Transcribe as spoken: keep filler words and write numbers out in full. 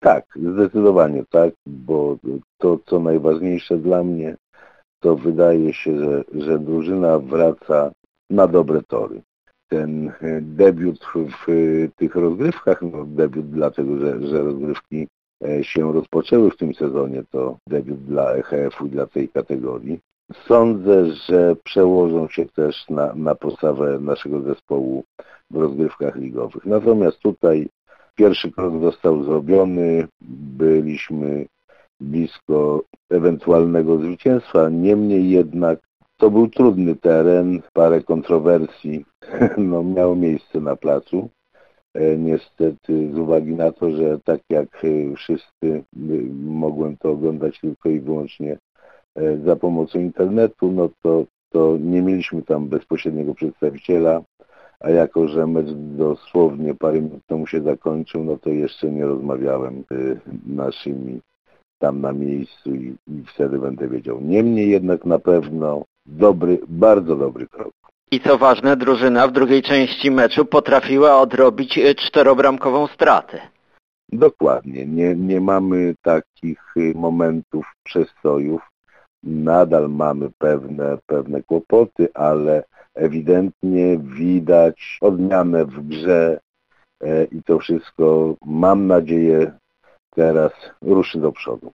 Tak, zdecydowanie tak, bo to, co najważniejsze dla mnie, to wydaje się, że, że drużyna wraca na dobre tory. Ten debiut w, w tych rozgrywkach, no debiut dlatego, że, że rozgrywki się rozpoczęły w tym sezonie, to debiut dla E H F-u i dla tej kategorii. Sądzę, że przełożą się też na, na postawę naszego zespołu w rozgrywkach ligowych. Natomiast tutaj pierwszy krok został zrobiony, byliśmy blisko ewentualnego zwycięstwa, niemniej jednak to był trudny teren, parę kontrowersji no, miało miejsce na placu. Niestety z uwagi na to, że tak jak wszyscy mogłem to oglądać tylko i wyłącznie za pomocą internetu, no to, to nie mieliśmy tam bezpośredniego przedstawiciela, a jako, że mecz dosłownie parę minut temu się zakończył, no to jeszcze nie rozmawiałem z naszymi tam na miejscu i, i wtedy będę wiedział. Niemniej jednak na pewno dobry, bardzo dobry krok. I co ważne, drużyna w drugiej części meczu potrafiła odrobić czterobramkową stratę. Dokładnie. Nie, nie mamy takich momentów przestojów. Nadal mamy pewne, pewne kłopoty, ale ewidentnie widać odmianę w grze i to wszystko, mam nadzieję, teraz ruszy do przodu.